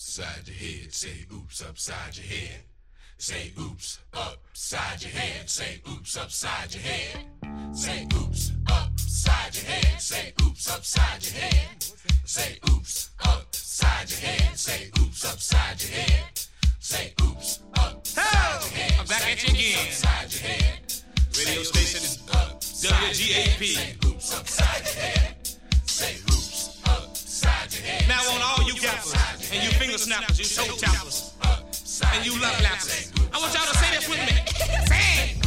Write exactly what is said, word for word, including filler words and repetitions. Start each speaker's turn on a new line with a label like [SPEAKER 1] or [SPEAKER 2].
[SPEAKER 1] upside your head. Say oops upside your head. Say oops upside your head. Say oops upside your head. Say oops upside your head. Say oops upside your head. Say oops upside your head. Say oops upside your head. Say oops upside your head.
[SPEAKER 2] I'm back at you again.
[SPEAKER 1] Upside your head.
[SPEAKER 2] Radio station is W G A P.
[SPEAKER 1] Say oops upside your head. Say oops upside your head.
[SPEAKER 2] Now on all you gappers and you finger snappers, you toe tappers, and you love lappers, I want y'all to say this with me. Say it.